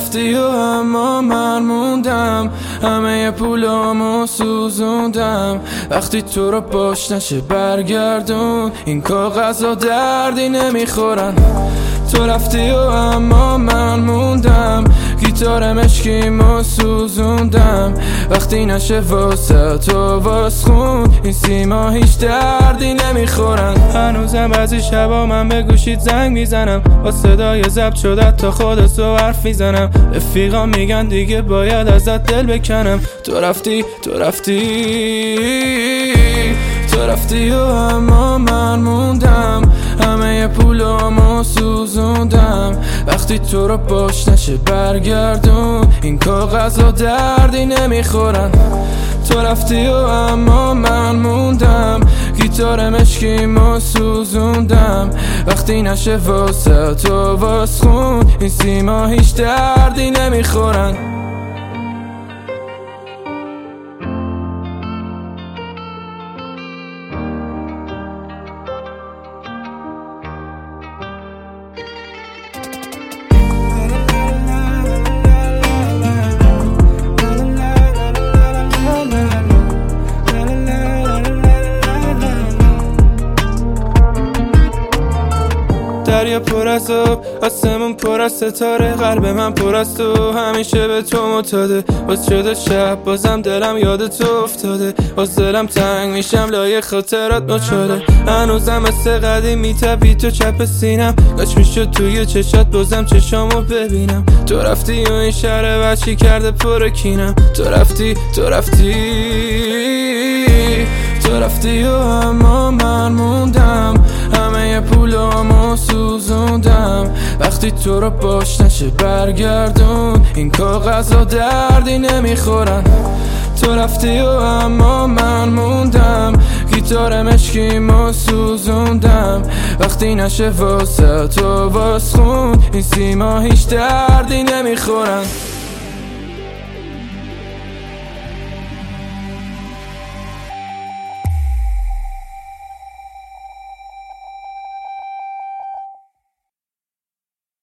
رفتی و اما من موندم، همه پولامو سوزوندم. وقتی تو رو باش نشه برگردون، این کاغذها دردی نمیخورن. تو رفتی و اما من موندم، گیتار مشکیمو سوزوندم. وقتی نشه واسه تو واس خون، این سیما هیچ دردی نمیخورن. هنوزم بعضی شبا من به گوشیت زنگ میزنم، با صدای ضبط شده تا خودتو حرف میزنم. رفیقا میگن دیگه باید ازت دل بکنم. تو رفتی و اما من موندم، همه پولامو سوزوندم. وقتی تو رو باش نشه برگردون، این کاغذها دردی نمیخورن. تو رفتی و اما من موندم، گیتار مشکیمو سوزوندم. وقتی نشه واسه تو واس خون، این سیما هیچ دردی نمیخورن. دریا پر از آب، آسمون پر از ستاره، قلب من پر از تو، همیشه به تو معتاده. باز شده شب، بازم دلم یاد تو افتاده. باز دلم تنگ میشم، لای خاطرات نچاله. هنوزم مثل قدیم میتپی تو چپ سینم، کاش میشد توی چشات بازم چشامو ببینم. تو رفتی و این شهر وحشی کرده پر کینم. تو رفتی و اما من موندم، همه پولامو سوزوندم. وقتی تو رو باش نشه برگردون، این کاغذها دردی نمیخورن. تو رفتی و اما من موندم، گیتار مشکیمو سوزوندم. وقتی نشه واسه تو واس خون، این سیما هیچ دردی نمیخورن.